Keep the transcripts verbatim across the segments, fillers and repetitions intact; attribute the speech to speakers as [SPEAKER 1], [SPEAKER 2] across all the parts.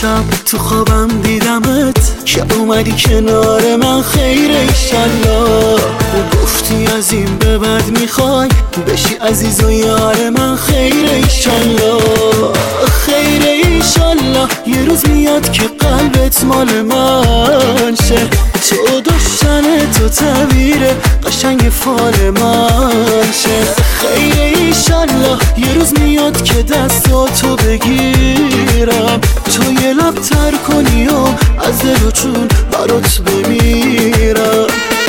[SPEAKER 1] شب تو خوابم دیدمت که اومدی کنار من، خیر ایشالله. گفتی از این به بعد میخوای بشی عزیز و یار من، خیر ایشالله. خیر ایشالله یه روز میاد که قلبت مال من شه، تو دشتن تو تعبیر قشنگ فال من شه. خیر ایشالله یه روز میاد که دستاتو بگیرم، تو یه لب تر کنی و از دل و جون برات بمیرم.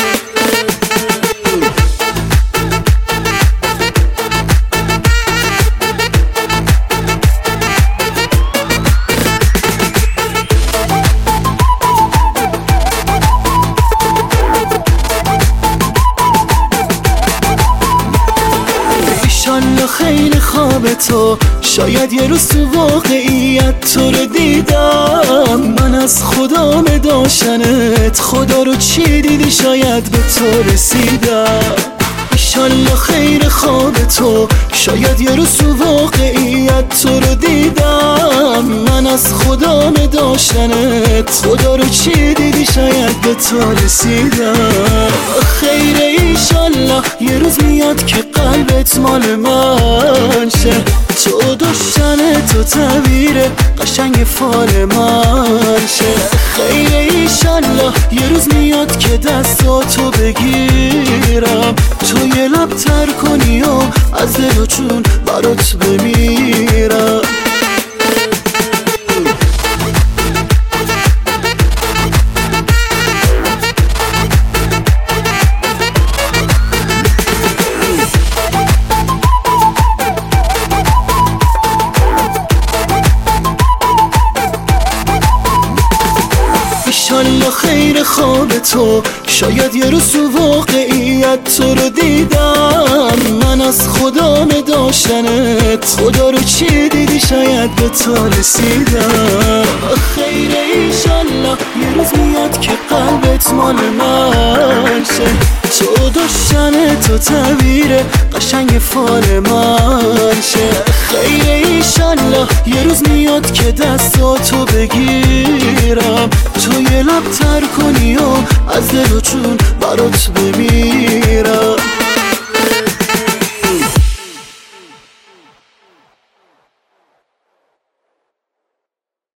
[SPEAKER 1] ایشالله خیلی خواب تو، شاید یه روز تو واقعیت تو رو دیدم. من از خدا داشتنت، خدا رو چی دیدی شاید به تو رسیدم. ایشالله خیر خواب تو، شاید یه روز تو واقعیت تو رو دیدم. من از خدا داشتنت، خدا رو چی دیدی شاید به تو رسیدم. خیر ایشالله یه روز میاد که قلبت مال من شه، تو دشتن تو تعبیر قشنگ فال من شه. خیر ایشالله یه روز میاد که دستاتو بگیرم، تو یه لب تر کنی و از دل و جون برات بمیرم. ایشالله خیر خواب تو، شاید یه روز تو واقعیت تو رو دیدم. من از خدا داشتنت، خدا رو چی دیدی شاید به تو رسیدم. خیر ایشالله یه روز میاد که قلبت مال من شه، تو دشتن تو تعبیر قشنگ فال من شه. خیر ایشالله یه روز میاد که دستاتو بگیرم، تو یه لب تر کنی و از دل و جون برات بمیرم.